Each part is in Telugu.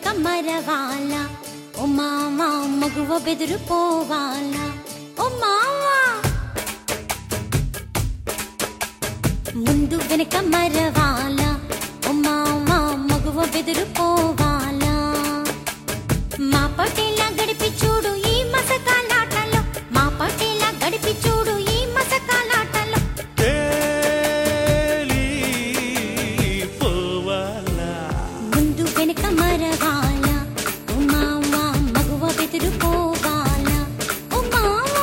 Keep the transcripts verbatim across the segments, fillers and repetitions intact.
మరవాలా ఓ మావా మగువ బెదురు పోవాలా ఓ మావా ముందు వెనక మరవాలా ఓ మావా మగువ బెదురు పోవాలా మా పటేలా గడిపి చూడు ఈ మసకాలాటలో మా పటేలా గడిపి చూడు ఈ మసకాలాటలో తేలి పోవాలా ముందు వెనక మరవాలా ఓ మావా మగువ బెదురు పోవాలా ఓ మావా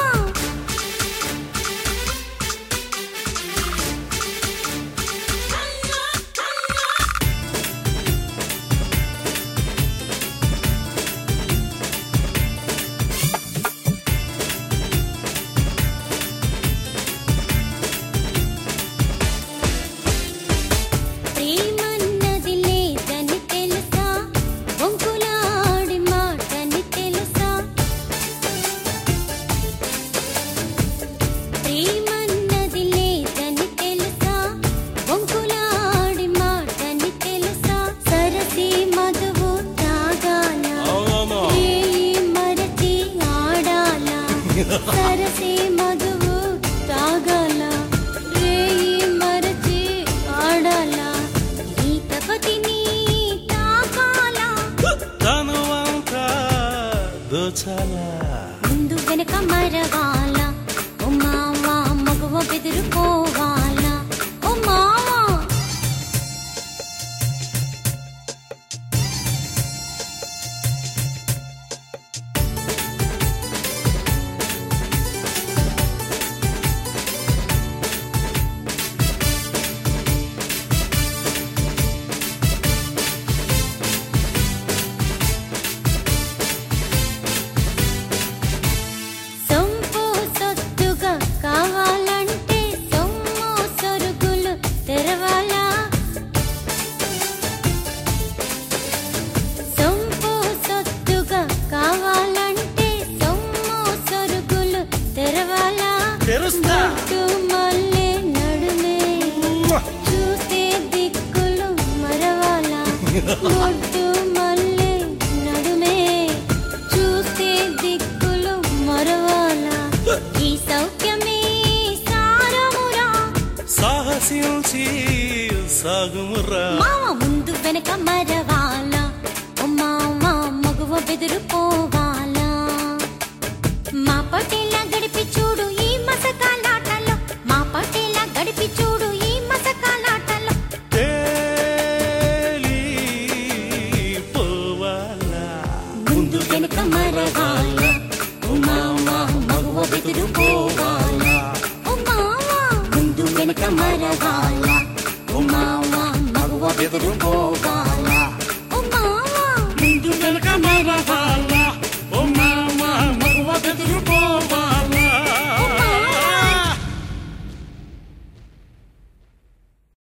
ప్రేమన్నది లేదని తెలుసా వంకులాడి మాటని తెలుసా ప్రేమన్నది లేదని తెలుసా వంకులాడి మాటని తెలుసా సరసి మధువు తాగాల రేయి మరచి ఆడాల సరసి మధువు తాగాల రేయి మరచి ఆడాల గీతపతిని తాకాల తనువంతా దోచాలా ముందు వెనక మరవాల ఓ మావా మగువ బెదురు పోవాలా ఓ మావా సొంపు సొత్తుగా కావాలంటే సొమ్ము సరుకులు తెరవాలా సొంపు సొత్తుగా కావాలంటే సొమ్ము సరుకులు తెరవాలా తెరుస్తా ముట్టు మల్లె నడుమే చూస్తే దిక్కులు మరవాలా ముట్టు మల్లె నడుమే చూస్తే దిక్కులు మరవాలా ఈ సౌఖ్యమే సారమురా సాహసించి సాగుమురా మామ ముందు వెనక మరవాలా ఓ మావా మగువ బెదురు పోవాలా మా పటేలా గడిపి చూడు ఈ మసకాలాటలో మా పటేలా గడిపి చూడు ఈ మసకాలాటలో తేలి పోవాలా ముందు వెనక మరవాలా ఓ మావా మగువ బెదురు పోవాలా ఓ మావా ముందు వెనక మరవాలా ఓ మావా మగువ బెదురు పోవాలా